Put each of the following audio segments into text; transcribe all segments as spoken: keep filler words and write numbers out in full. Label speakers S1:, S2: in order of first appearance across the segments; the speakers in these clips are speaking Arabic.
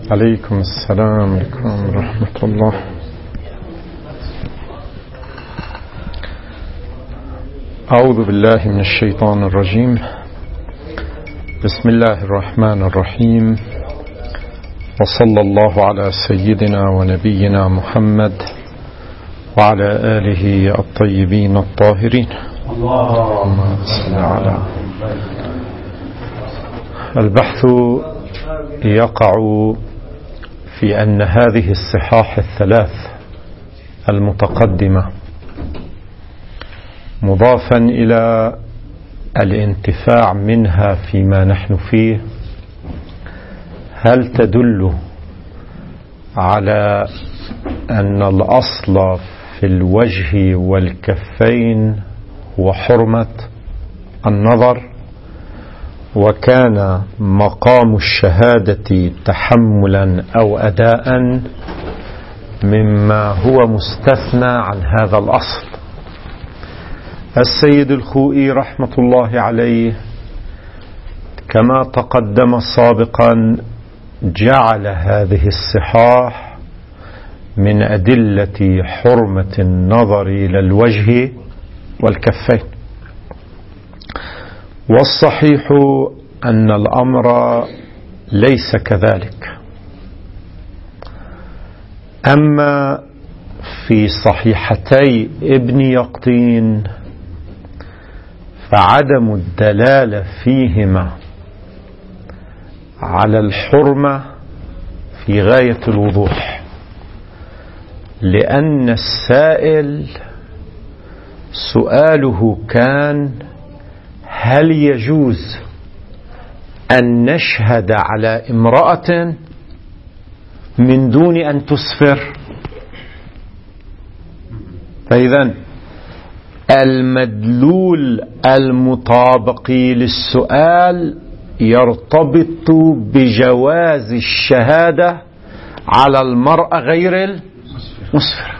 S1: عليكم السلام عليكم ورحمة الله. أعوذ بالله من الشيطان الرجيم. بسم الله الرحمن الرحيم، وصلى الله على سيدنا ونبينا محمد وعلى آله الطيبين الطاهرين. اللهم صل على. البحث يقع في أن هذه الصحاح الثلاث المتقدمة مضافا إلى الانتفاع منها فيما نحن فيه، هل تدل على أن الأصل في الوجه والكفين هو حرمة النظر، وكان مقام الشهادة تحملا أو أداء مما هو مستثنى عن هذا الأصل؟ السيد الخوئي رحمة الله عليه كما تقدم سابقا جعل هذه الصحاح من أدلة حرمة النظر إلى الوجه والكفين، والصحيح أن الأمر ليس كذلك. أما في صحيحتي ابن يقطين فعدم الدلالة فيهما على الحرمة في غاية الوضوح، لأن السائل سؤاله كان: هل يجوز أن نشهد على امرأة من دون أن تسفر؟ فإذن المدلول المطابق للسؤال يرتبط بجواز الشهادة على المرأة غير المسفرة.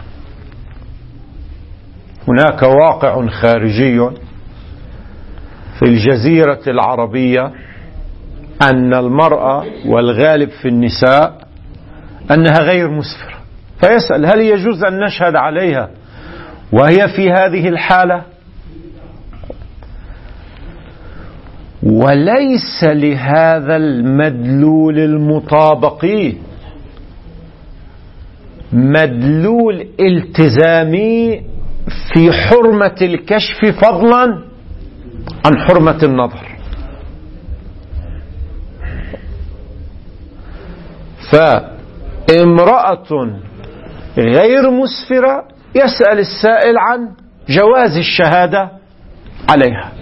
S1: هناك واقع خارجي في الجزيرة العربية أن المرأة، والغالب في النساء، أنها غير مسفرة، فيسأل: هل يجوز أن نشهد عليها وهي في هذه الحالة؟ وليس لهذا المدلول المطابق مدلول التزامي في حرمة الكشف فضلا عن حرمة النظر. فامرأة غير مسفرة يسأل السائل عن جواز الشهادة عليها،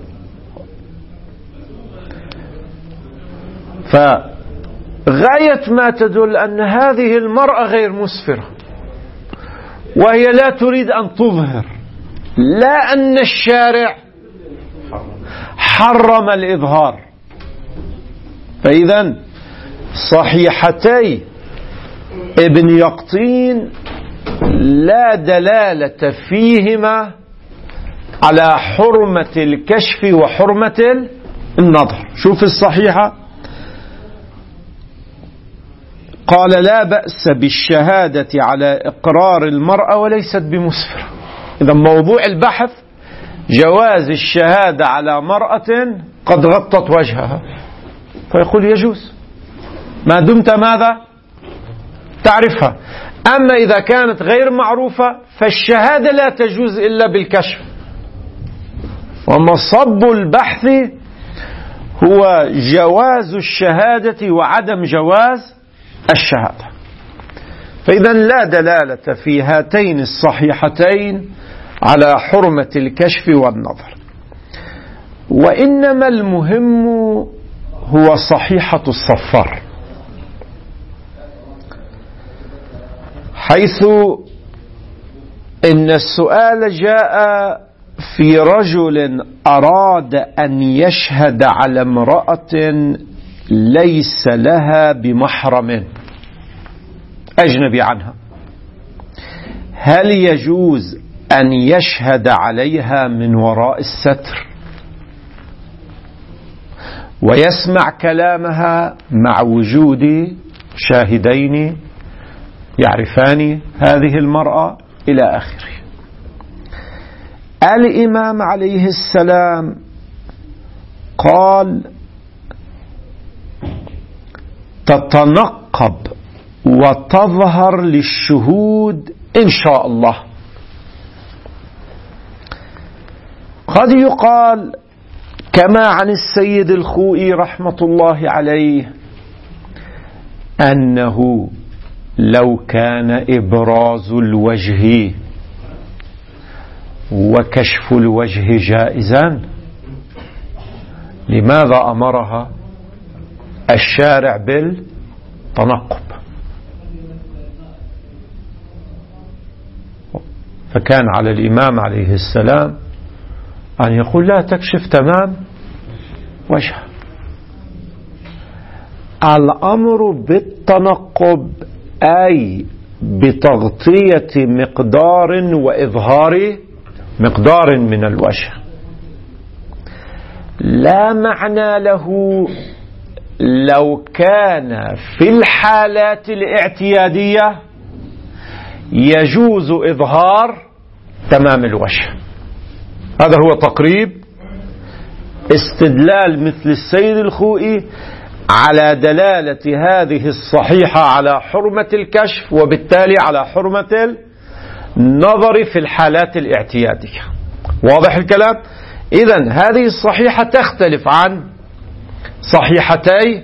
S1: فغاية ما تدل أن هذه المرأة غير مسفرة وهي لا تريد أن تظهر، لا أن الشارع حرم الإظهار. فإذن صحيحتي ابن يقطين لا دلالة فيهما على حرمة الكشف وحرمة النظر. شوف الصحيحة، قال: لا بأس بالشهادة على إقرار المرأة وليست بمسفرة. إذا موضوع البحث جواز الشهادة على مرأة قد غطت وجهها، فيقول يجوز ما دمت ماذا؟ تعرفها. أما إذا كانت غير معروفة فالشهادة لا تجوز إلا بالكشف. ومصب البحث هو جواز الشهادة وعدم جواز الشهادة. فإذا لا دلالة في هاتين الصحيحتين على حرمة الكشف والنظر، وإنما المهم هو صحيحة الصفار، حيث إن السؤال جاء في رجل أراد أن يشهد على امرأة ليس لها بمحرم، أجنبي عنها، هل يجوز أن يشهد عليها من وراء الستر ويسمع كلامها مع وجود شاهدين يعرفان هذه المرأة إلى آخره. الإمام عليه السلام قال تتنقب وتظهر للشهود إن شاء الله. قد يقال كما عن السيد الخوئي رحمة الله عليه أنه لو كان إبراز الوجه وكشف الوجه جائزا لماذا أمرها الشارع بالتنقب؟ فكان على الإمام عليه السلام أن يقول لا تكشف تمام وجهه. الأمر بالتنقب أي بتغطية مقدار وإظهار مقدار من الوجه، لا معنى له لو كان في الحالات الاعتيادية يجوز إظهار تمام الوجه. هذا هو تقريب استدلال مثل السيد الخوئي على دلالة هذه الصحيحة على حرمة الكشف وبالتالي على حرمة النظر في الحالات الاعتيادية. واضح الكلام؟ إذن هذه الصحيحة تختلف عن صحيحتي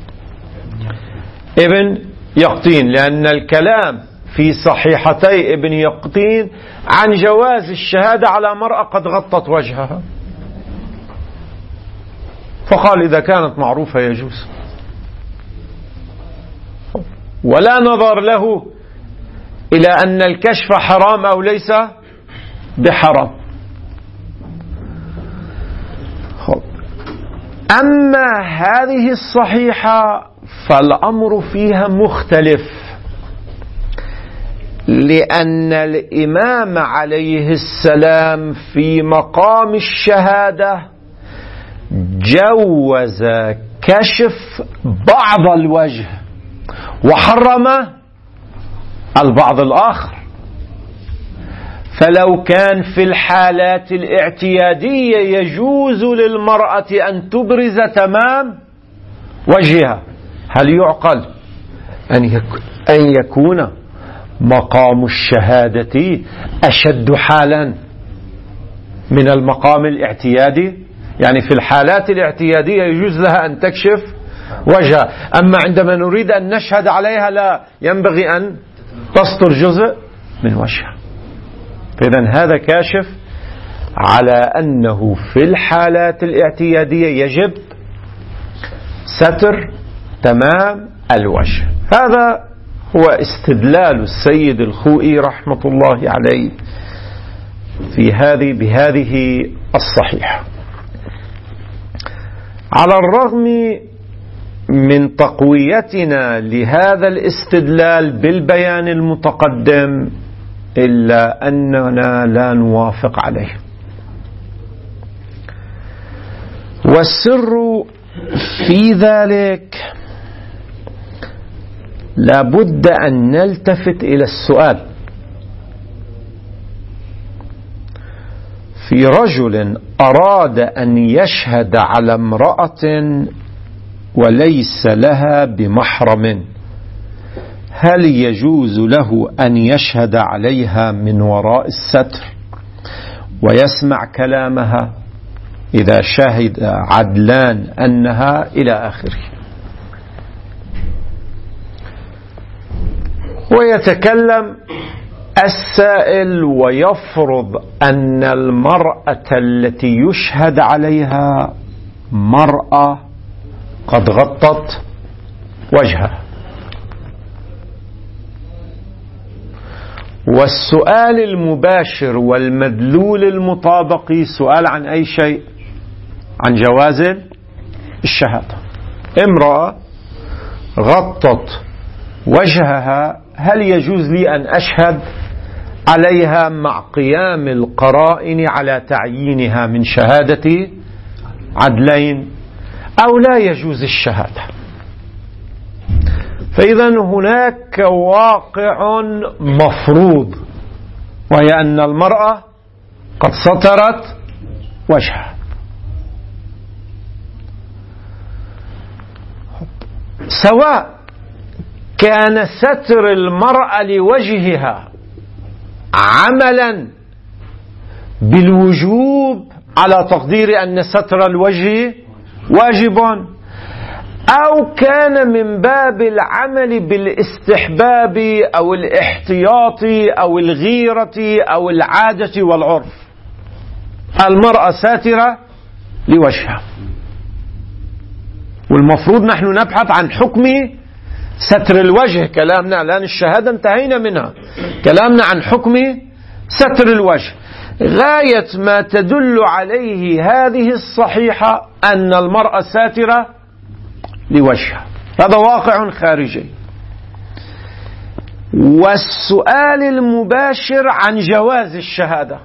S1: ابن يقطين، لأن الكلام في صحيحتي ابن يقطين عن جواز الشهادة على مرأة قد غطت وجهها، فقال إذا كانت معروفة يجوز، ولا نظر له إلى أن الكشف حرام أو ليس بحرام. أما هذه الصحيحة فالأمر فيها مختلف، لأن الإمام عليه السلام في مقام الشهادة جوز كشف بعض الوجه وحرم البعض الآخر. فلو كان في الحالات الاعتيادية يجوز للمرأة أن تبرز تمام وجهها، هل يعقل أن يكون مقام الشهادة أشد حالا من المقام الاعتيادي؟ يعني في الحالات الاعتيادية يجوز لها أن تكشف وجهها، أما عندما نريد أن نشهد عليها لا، ينبغي أن تستر جزء من وجهها. فإذن هذا كاشف على أنه في الحالات الاعتيادية يجب ستر تمام الوجه. هذا هو استدلال السيد الخوئي رحمة الله عليه في هذه بهذه الصحيحة. على الرغم من تقويتنا لهذا الاستدلال بالبيان المتقدم إلا أننا لا نوافق عليه، والسر في ذلك لابد أن نلتفت إلى السؤال: في رجل أراد أن يشهد على امرأة وليس لها بمحرم، هل يجوز له أن يشهد عليها من وراء الستر ويسمع كلامها إذا شهد عدلان أنها إلى آخره؟ ويتكلم السائل ويفرض أن المرأة التي يشهد عليها مرأة قد غطت وجهها، والسؤال المباشر والمدلول المطابق سؤال عن أي شيء؟ عن جواز الشهادة. امرأة غطت وجهها، هل يجوز لي أن أشهد عليها مع قيام القرائن على تعيينها من شهادة عدلين، أو لا يجوز الشهادة؟ فإذا هناك واقع مفروض، وهي أن المرأة قد سترت وجهها. سواء كان ستر المرأة لوجهها عملا بالوجوب على تقدير أن ستر الوجه واجب، أو كان من باب العمل بالاستحباب أو الاحتياط أو الغيرة أو العادة والعرف، المرأة ساترة لوجهها. والمفروض نحن نبحث عن حكم ستر الوجه. كلامنا الآن الشهادة انتهينا منها، كلامنا عن حكم ستر الوجه. غاية ما تدل عليه هذه الصحيحة أن المرأة ساترة لوجهها، هذا واقع خارجي. والسؤال المباشر عن جواز الشهادة،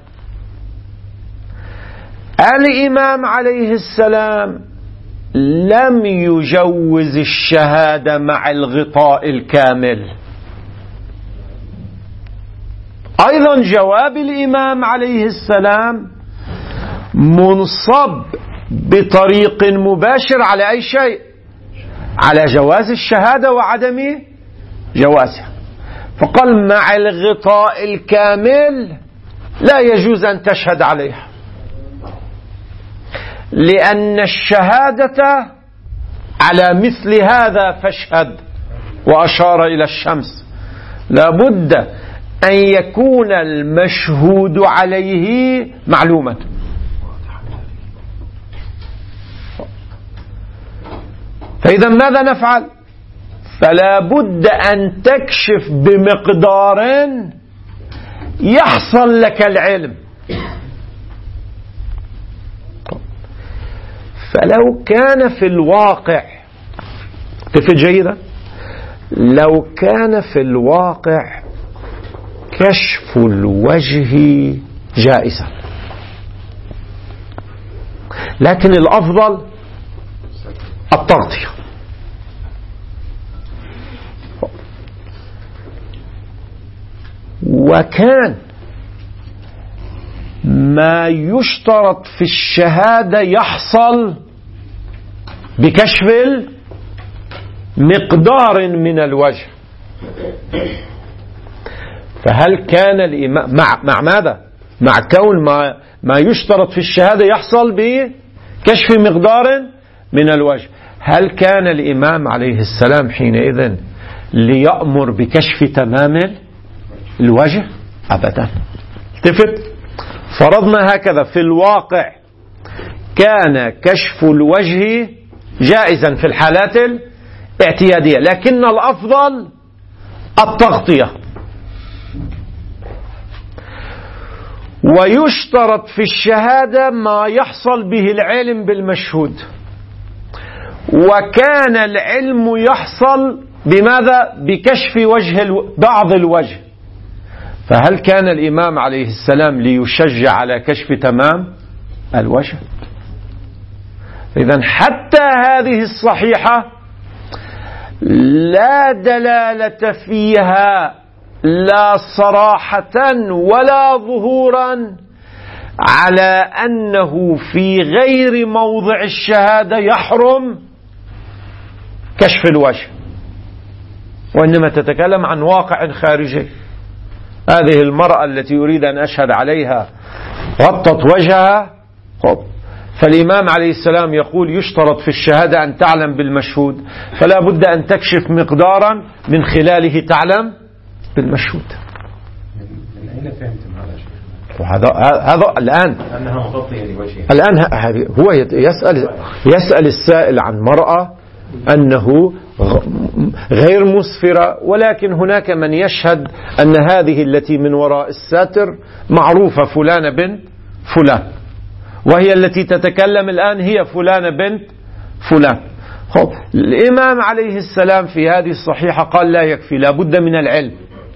S1: الإمام عليه السلام لم يجوز الشهادة مع الغطاء الكامل. أيضا جواب الإمام عليه السلام منصب بطريق مباشر على أي شيء؟ على جواز الشهادة وعدم جوازها. فقال مع الغطاء الكامل لا يجوز أن تشهد عليها، لأن الشهادة على مثل هذا فاشهد، وأشار إلى الشمس، لابد أن يكون المشهود عليه معلوما. فإذا ماذا نفعل؟ فلا بد أن تكشف بمقدار يحصل لك العلم. فلو كان في الواقع، تفهم جيدا، لو كان في الواقع كشف الوجه جائزا، لكن الأفضل التغطية، وكان ما يشترط في الشهادة يحصل بكشف مقدار من الوجه. فهل كان الإمام مع, مع ماذا؟ مع كون ما, ما يشترط في الشهادة يحصل بكشف مقدار من الوجه، هل كان الإمام عليه السلام حينئذ ليأمر بكشف تمام الوجه؟ أبدا. التفت، فرضنا هكذا في الواقع كان كشف الوجه جائزا في الحالات الاعتيادية، لكن الأفضل التغطية. ويشترط في الشهادة ما يحصل به العلم بالمشهود، وكان العلم يحصل بماذا؟ بكشف وجه الو... بعض الوجه. فهل كان الإمام عليه السلام ليشجع على كشف تمام الوجه؟ إذن حتى هذه الصحيحة لا دلالة فيها لا صراحة ولا ظهورا على أنه في غير موضع الشهادة يحرم كشف الوجه، وإنما تتكلم عن واقع خارجي. هذه المرأة التي يريد أن أشهد عليها غطت وجهها، فالإمام عليه السلام يقول يشترط في الشهادة أن تعلم بالمشهود، فلا بد أن تكشف مقدارا من خلاله تعلم بالمشهود.
S2: من أين فهمتم هذا شيء؟
S1: وهذا هذا الآن
S2: أنها مغطية لوجهها.
S1: الآن هو يسأل يسأل السائل عن مرأة أنه غير مسفرة، ولكن هناك من يشهد أن هذه التي من وراء الساتر معروفة فلانة بنت فلان، وهي التي تتكلم الآن هي فلانة بنت فلان. خب الإمام عليه السلام في هذه الصحيحة قال لا يكفي، لا بد من العلم.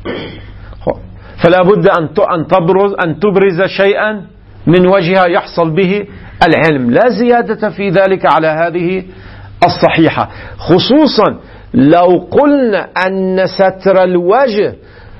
S1: فلا بد أن تبرز أن تبرز شيئا من وجهها يحصل به العلم، لا زيادة في ذلك على هذه الصحيحة، خصوصا لو قلنا أن ستر الوجه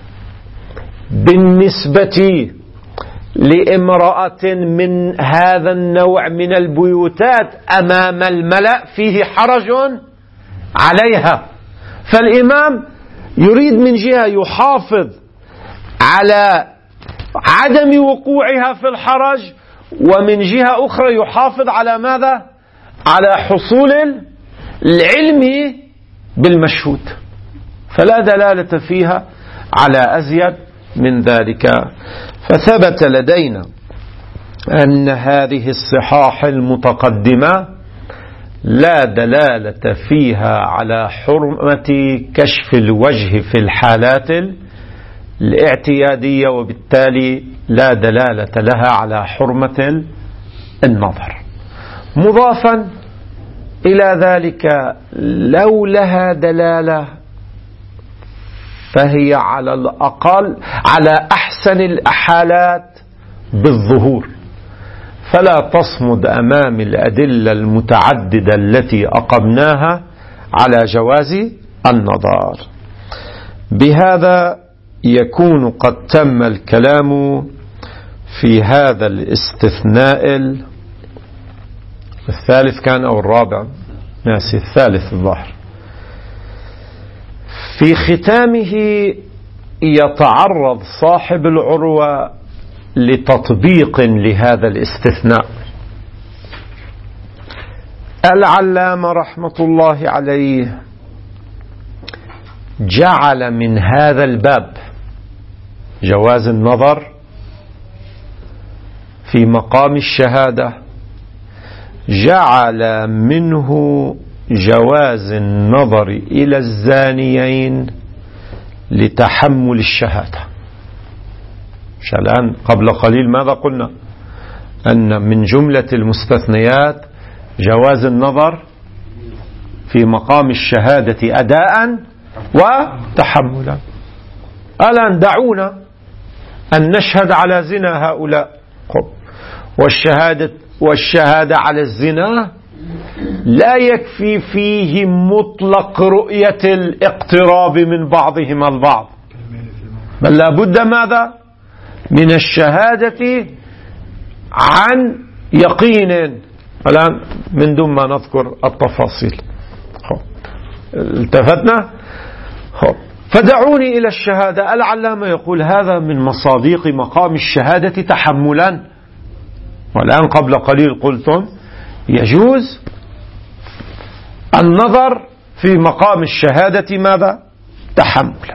S1: بالنسبة لامرأة من هذا النوع من البيوتات أمام الملأ فيه حرج عليها، فالإمام يريد من جهة يحافظ على عدم وقوعها في الحرج، ومن جهة أخرى يحافظ على ماذا؟ على حصول العلم بالمشهود، فلا دلالة فيها على أزيد من ذلك. فثبت لدينا أن هذه الصحاح المتقدمة لا دلالة فيها على حرمة كشف الوجه في الحالات الاعتيادية، وبالتالي لا دلالة لها على حرمة النظر. مضافا إلى ذلك لو لها دلالة فهي على الأقل على أحسن الحالات بالظهور، فلا تصمد أمام الأدلة المتعددة التي أقمناها على جواز النظر. بهذا يكون قد تم الكلام في هذا الاستثناء الثالث كان أو الرابع، ناسي الثالث الظاهر. في ختامه يتعرض صاحب العروة لتطبيق لهذا الاستثناء. العلامة رحمة الله عليه جعل من هذا الباب جواز النظر في مقام الشهادة، جعل منه جواز النظر إلى الزانيين لتحمل الشهادة. الآن قبل قليل ماذا قلنا؟ أن من جملة المستثنيات جواز النظر في مقام الشهادة أداء وتحملا. الآن دعونا أن نشهد على زنا هؤلاء، والشهادة والشهادة على الزنا لا يكفي فيه مطلق رؤية الاقتراب من بعضهم البعض، بل لا بد ماذا؟ من الشهادة عن يقين. الآن من دون ما نذكر التفاصيل التفتنا. فدعوني إلى الشهادة. العلامة يقول هذا من مصادق مقام الشهادة تحملا، والآن قبل قليل قلتم يجوز النظر في مقام الشهادة ماذا؟ تحملا.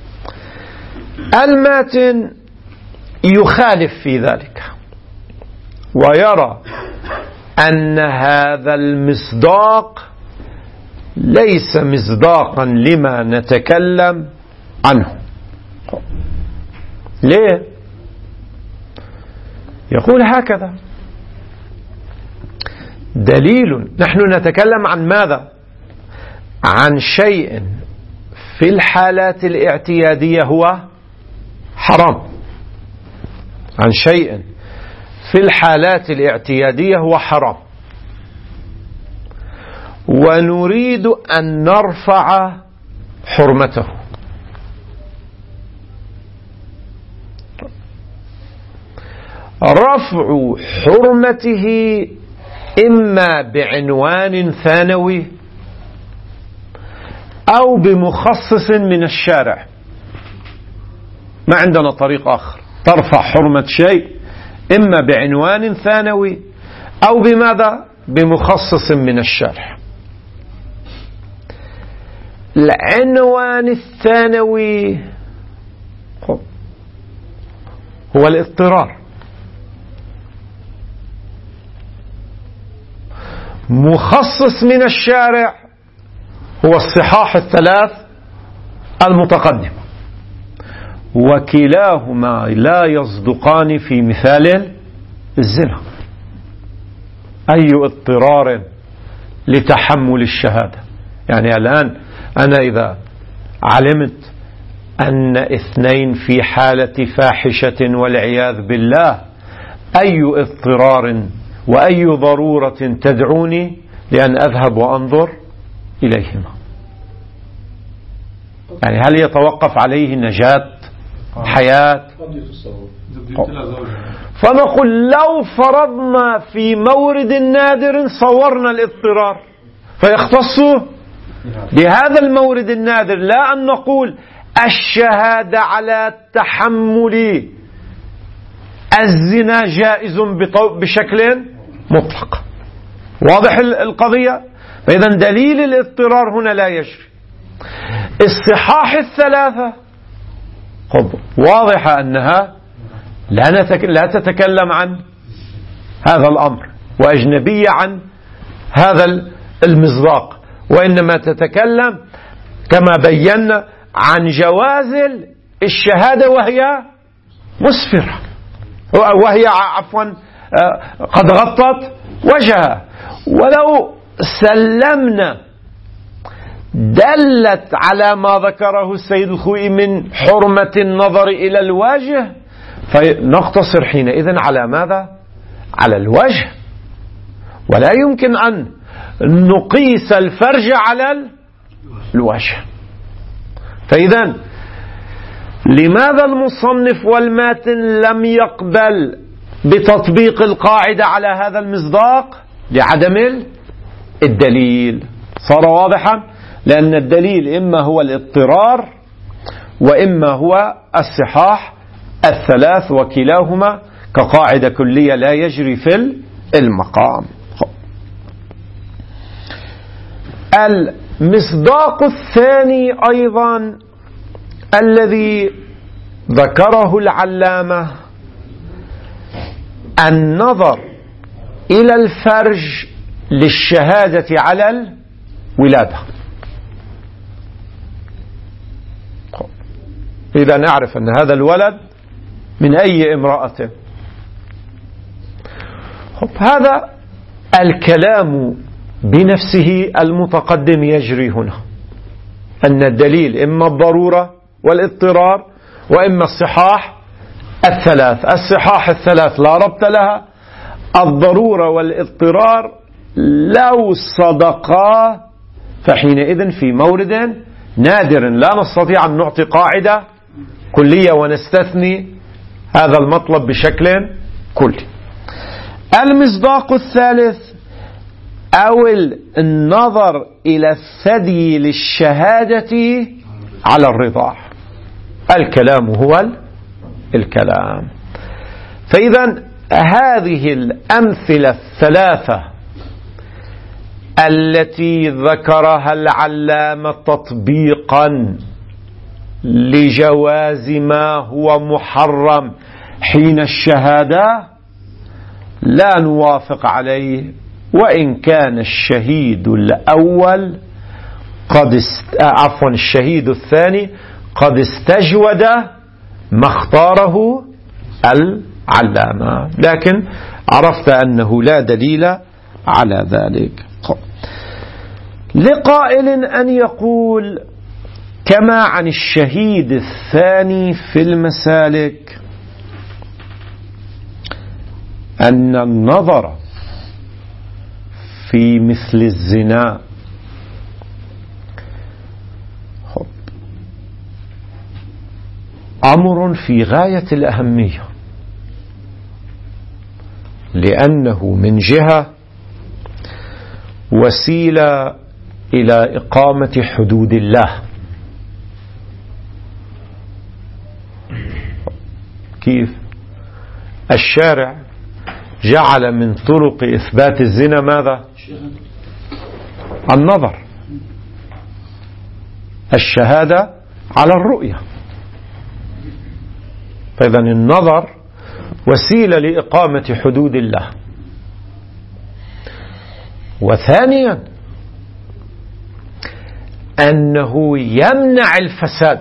S1: الماتن يخالف في ذلك ويرى أن هذا المصداق ليس مصداقا لما نتكلم عنه. ليه؟ يقول هكذا: دليل، نحن نتكلم عن ماذا؟ عن شيء في الحالات الاعتيادية هو حرام، عن شيء في الحالات الاعتيادية هو حرام، ونريد أن نرفع حرمته. رفع حرمته إما بعنوان ثانوي أو بمخصص من الشارع، ما عندنا طريق آخر. ترفع حرمة شيء إما بعنوان ثانوي أو بماذا؟ بمخصص من الشارع. العنوان الثانوي هو الاضطرار، مخصص من الشارع هو الصحاح الثلاث المتقدمة، وكلاهما لا يصدقان في مثال الزنا. أي اضطرار لتحمل الشهادة؟ يعني الآن أنا إذا علمت أن اثنين في حالة فاحشة والعياذ بالله، أي اضطرار وأي ضرورة تدعوني لأن أذهب وأنظر إليهما؟ يعني هل يتوقف عليه نجاة حياة؟ فنقول لو فرضنا في مورد نادر صورنا الاضطرار فيختص بهذا المورد النادر، لا أن نقول الشهادة على تحمل الزنا جائز بشكل مطلق. واضح القضية؟ فإذا دليل الاضطرار هنا لا يجري. الصحاح الثلاثة واضحة أنها لا, نتك... لا تتكلم عن هذا الأمر، وأجنبية عن هذا المصداق، وإنما تتكلم كما بينا عن جواز الشهادة وهي مسفرة، وهي عفوا قد غطت وجهها. ولو سلمنا دلت على ما ذكره السيد الخوئي من حرمة النظر إلى الوجه، فنقتصر حينئذ على ماذا؟ على الوجه، ولا يمكن أن نقيس الفرج على الوجه. فإذا لماذا المصنف والماتن لم يقبل بتطبيق القاعدة على هذا المصداق؟ لعدم الدليل. صار واضحا؟ لأن الدليل إما هو الاضطرار وإما هو الصحاح الثلاث، وكلاهما كقاعدة كلية لا يجري في المقام. المصداق الثاني أيضا الذي ذكره العلامة النظر إلى الفرج للشهادة على الولادة. إذا نعرف أن هذا الولد من أي امرأة. هذا الكلام بنفسه المتقدم يجري هنا، أن الدليل إما الضرورة والاضطرار وإما الصحاح الثلاث. الصحاح الثلاث لا ربط لها، الضرورة والاضطرار لو صدقا فحينئذ في مورد نادر لا نستطيع أن نعطي قاعدة كلية ونستثني هذا المطلب بشكل كلي. المصداق الثالث أو النظر إلى الثدي للشهادة على الرضاع. الكلام هو الكلام. فإذا هذه الأمثلة الثلاثة التي ذكرها العلامة تطبيقا لجواز ما هو محرم حين الشهادة لا نوافق عليه، وإن كان الشهيد الأول قد است... عفوا الشهيد الثاني قد استجود ما اختاره العلامة، لكن عرفت أنه لا دليل على ذلك. لقائل أن يقول كما عن الشهيد الثاني في المسالك أن النظر في مثل الزنا أمر في غاية الأهمية، لأنه من جهة وسيلة إلى إقامة حدود الله. كيف؟ الشارع جعل من طرق إثبات الزنا ماذا؟ النظر، الشهادة على الرؤية. فإذا النظر وسيلة لإقامة حدود الله. وثانيا أنه يمنع الفساد،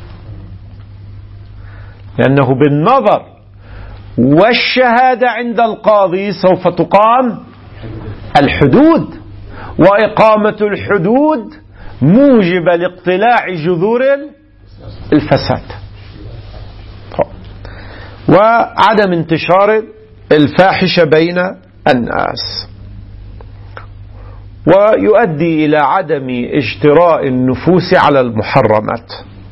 S1: لأنه بالنظر والشهادة عند القاضي سوف تقام الحدود، وإقامة الحدود موجب لاقتلاع جذور الفساد وعدم انتشار الفاحشة بين الناس. ويؤدي إلى عدم اجتراء النفوس على المحرمات.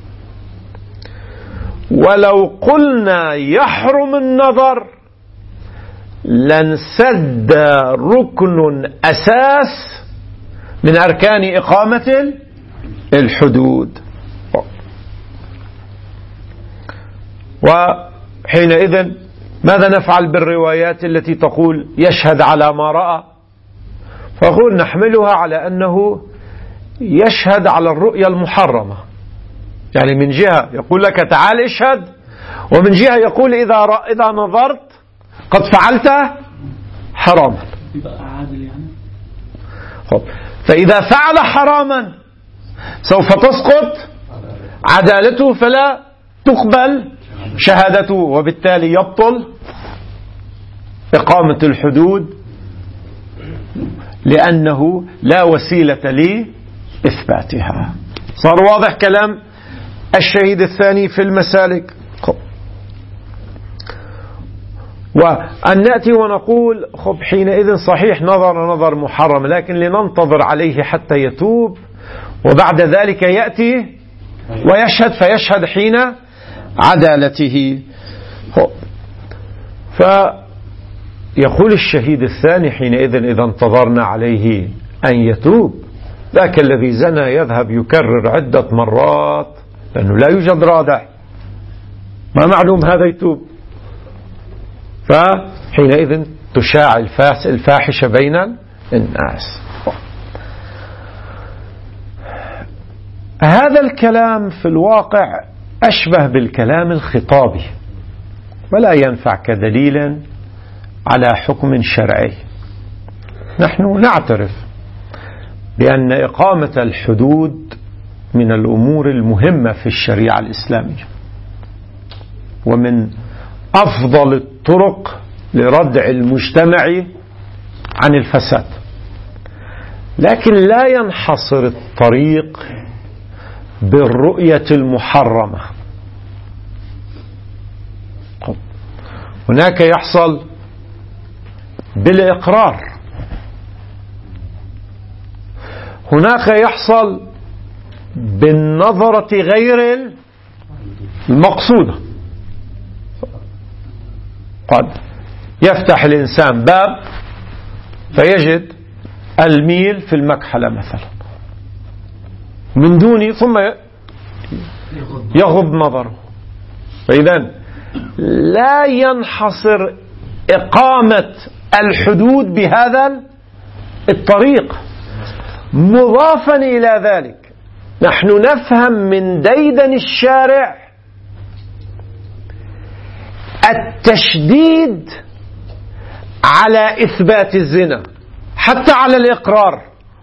S1: ولو قلنا يحرم النظر لانسد ركن أساس من أركان إقامة الحدود. وحينئذ ماذا نفعل بالروايات التي تقول يشهد على ما رأى؟ فأقول نحملها على أنه يشهد على الرؤيا المحرمة، يعني من جهة يقول لك تعال اشهد، ومن جهة يقول إذا إذا نظرت قد فعلت حراما. فإذا فعل حراما سوف تسقط عدالته فلا تقبل شهادته، وبالتالي يبطل إقامة الحدود لأنه لا وسيلة لإثباتها. صار واضح كلام الشهيد الثاني في المسالك. وأن نأتي ونقول خب حينئذ صحيح نظر نظر محرم، لكن لننتظر عليه حتى يتوب وبعد ذلك يأتي ويشهد، فيشهد حين عدالته. فيقول الشهيد الثاني حينئذ إذا انتظرنا عليه أن يتوب، ذاك الذي زنى يذهب يكرر عدة مرات لأنه لا يوجد رادع، ما معلوم هذا يتوب، فحينئذ تشاع الفاحشة بين الناس. هذا الكلام في الواقع أشبه بالكلام الخطابي ولا ينفع كدليل على حكم شرعي. نحن نعترف بأن إقامة الحدود من الأمور المهمة في الشريعة الإسلامية، ومن أفضل الطرق لردع المجتمع عن الفساد، لكن لا ينحصر الطريق بالرؤية المحرمة. هناك يحصل بالإقرار، هناك يحصل بالنظرة غير المقصودة. قد يفتح الإنسان باب فيجد الميل في المكحلة مثلا من دون، ثم يغض نظره. فإذا لا ينحصر إقامة الحدود بهذا الطريق. مضافا إلى ذلك نحن نفهم من ديدن الشارع التشديد على إثبات الزنا حتى على الإقرار،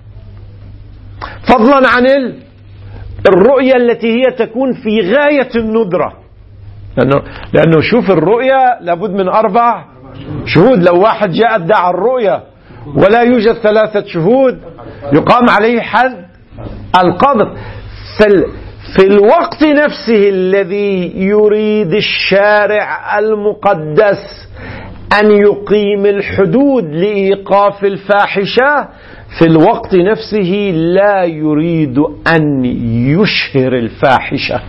S1: فضلا عن الرؤية التي هي تكون في غاية الندرة. لأنه, لأنه شوف الرؤية لابد من أربع شهود. لو واحد جاء ادعى الرؤية ولا يوجد ثلاثة شهود يقام عليه حد القذف. في الوقت نفسه الذي يريد الشارع المقدس أن يقيم الحدود لإيقاف الفاحشة، في الوقت نفسه لا يريد أن يشهر الفاحشة.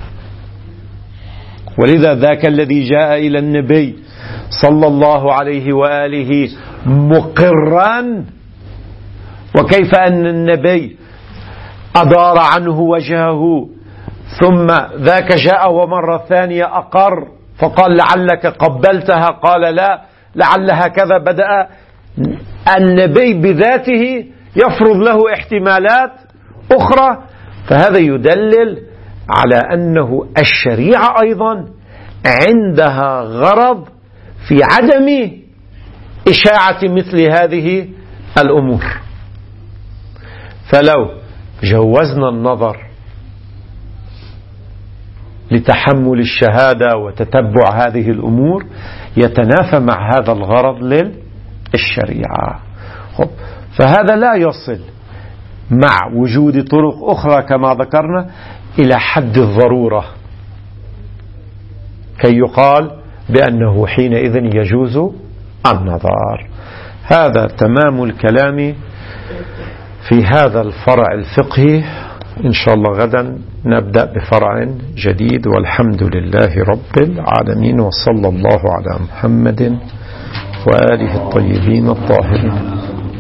S1: ولذا ذاك الذي جاء إلى النبي صلى الله عليه وآله مقرا، وكيف أن النبي أدار عنه وجهه، ثم ذاك جاء ومرة ثانية أقر فقال لعلك قبلتها، قال لا لعل هكذا. بدأ النبي بذاته يفرض له احتمالات أخرى. فهذا يدلل على أنه الشريعة أيضا عندها غرض في عدم إشاعة مثل هذه الأمور. فلو جوزنا النظر لتحمل الشهادة وتتبع هذه الأمور يتنافى مع هذا الغرض للشريعة. فهذا لا يصل مع وجود طرق أخرى كما ذكرنا إلى حد الضرورة كي يقال بأنه حينئذ يجوز النظر. هذا تمام الكلام في هذا الفرع الفقهي. إن شاء الله غدا نبدأ بفرع جديد، والحمد لله رب العالمين، وصلى الله على محمد وآله الطيبين الطاهرين.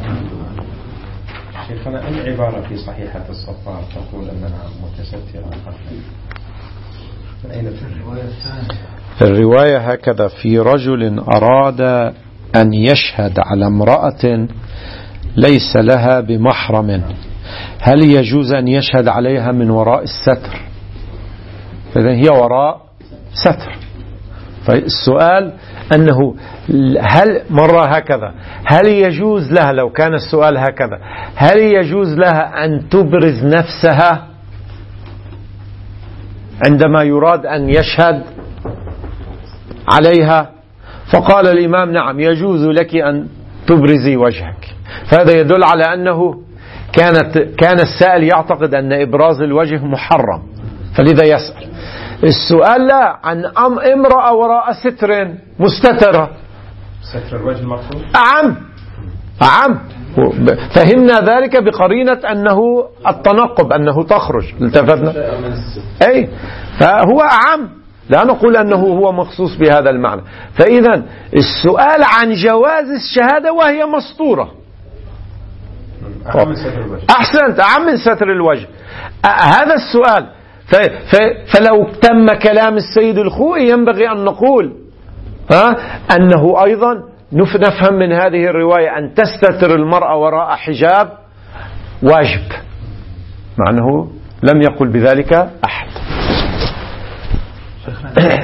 S2: شيخنا، العبارة في صحيحة الصفار تقول أنها متسترة من أين في
S1: الرواية هكذا: في رجل أراد أن يشهد على امرأة ليس لها بمحرم، هل يجوز أن يشهد عليها من وراء الستر؟ فإذن هي وراء ستر. فالسؤال أنه هل مرة هكذا هل يجوز لها، لو كان السؤال هكذا، هل يجوز لها أن تبرز نفسها عندما يراد أن يشهد عليها؟ فقال الإمام: نعم، يجوز لك أن تبرزي وجهك. فهذا يدل على أنه كانت كان السائل يعتقد أن إبراز الوجه محرم، فلذا يسأل. السؤال لا عن أم امرأة وراء ستر مستترة.
S2: ستر الوجه المقصود؟
S1: أعم أعم فهمنا ذلك بقرينة أنه التنقب، أنه تخرج. التفتنا أي فهو أعم، لا نقول أنه هو مخصوص بهذا المعنى. فإذا السؤال عن جواز الشهادة وهي مسطورة أحسنت، أعم من ستر الوجه. هذا السؤال. فلو تم كلام السيد الخوئي ينبغي أن نقول ها أنه أيضا نفهم من هذه الرواية أن تستتر المرأة وراء حجاب واجب، مع أنه لم يقل بذلك أحد.